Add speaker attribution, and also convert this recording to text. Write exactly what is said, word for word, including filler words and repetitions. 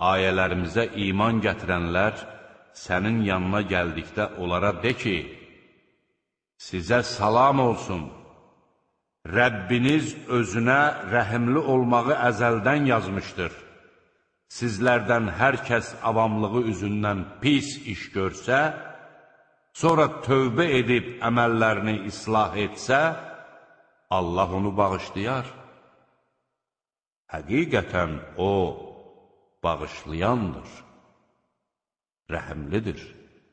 Speaker 1: ayələrimizə iman gətirənlər sənin yanına gəldikdə onlara de ki, sizə salam olsun, Rəbbiniz özünə rəhimli olmağı əzəldən yazmışdır. Sizlərdən hər kəs avamlığı üzündən pis iş görsə, sonra tövbə edib əməllərini islah etsə, Allah onu bağışlayar. Həqiqətən O, bağışlayandır, rəhimlidir.